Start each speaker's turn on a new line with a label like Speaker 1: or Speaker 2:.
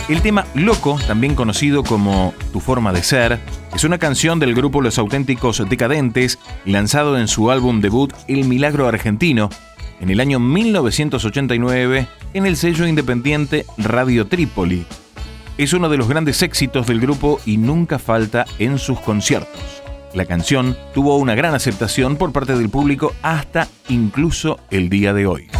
Speaker 1: El tema Loco, también conocido como Tu forma de ser, es una canción del grupo Los Auténticos Decadentes, lanzado en su álbum debut El Milagro Argentino, en el año 1989, en el sello independiente Radio Trípoli. Es uno de los grandes éxitos del grupo y nunca falta en sus conciertos. La canción tuvo una gran aceptación por parte del público hasta incluso el día de hoy.